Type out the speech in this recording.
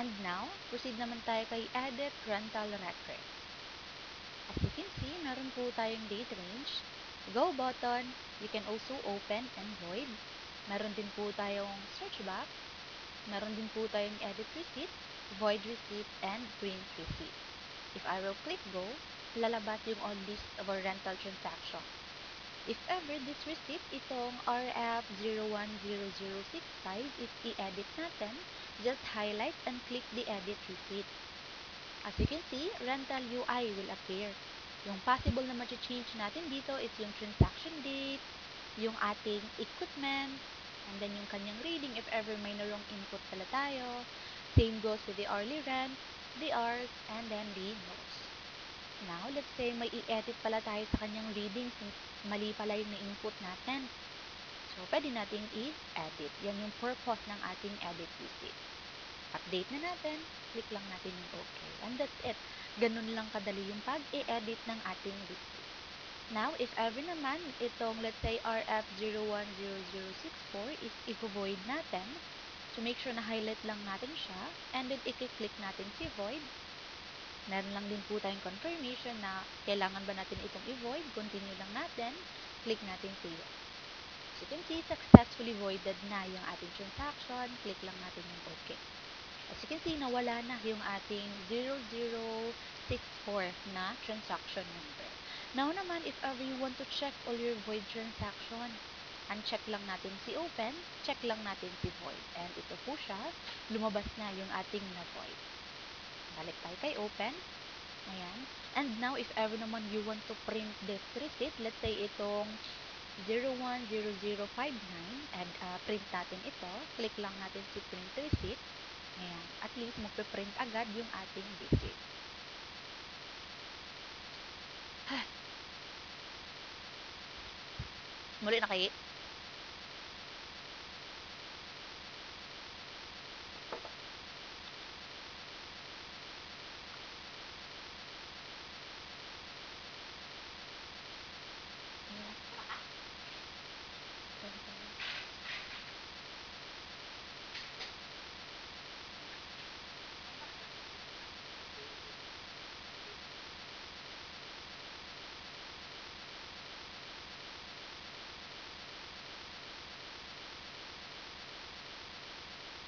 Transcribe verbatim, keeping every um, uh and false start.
And now, proceed naman tayo kay Edit Rental Record. As you can see, meron po tayong date range, go button, you can also open and void. Meron din po tayong search box, meron din po tayong edit receipt, void receipt, and print receipt. If I will click go, lalabas yung all list of our rental transaction. If ever this receipt, itong R F zero one zero zero six five, is i-edit natin, just highlight and click the edit receipt. As you can see, rental U I will appear. Yung possible na ma-change natin dito is yung transaction date, yung ating equipment, and then yung kanyang reading if ever may narong input pala tayo. Same goes with the hourly rent, the hours, and then the notes. Now, let's say may i-edit pala tayo sa kanyang reading since mali pala yung na-input natin. So, pwede natin i-edit. Yan yung purpose ng ating edit receipt. Update na natin, click lang natin yung OK. And that's it. Ganun lang kadali yung pag-i-edit ng ating receipt. Now, if ever naman itong, let's say, R F zero one zero zero six four is i-void natin, so make sure na highlight lang natin siya, and then i-click natin si void. Meron lang din po tayong confirmation na kailangan ba natin itong i-void, continue lang natin, click natin si yes. As you can see, successfully voided na yung ating transaction, click lang natin yung OK. As you can see, nawala na yung ating zero zero six four na transaction number. Now naman, if ever you want to check all your void transaction, uncheck lang natin si open, check lang natin si void. And ito po siya, lumabas na yung ating na void. Balik tayo kay open. Ayan. And now, if ever naman you want to print this receipt, let's say itong zero one zero zero five nine, and uh, print natin ito, click lang natin si print receipt. Ayan. At least magpe-print agad yung ating receipt. Muli na kayo.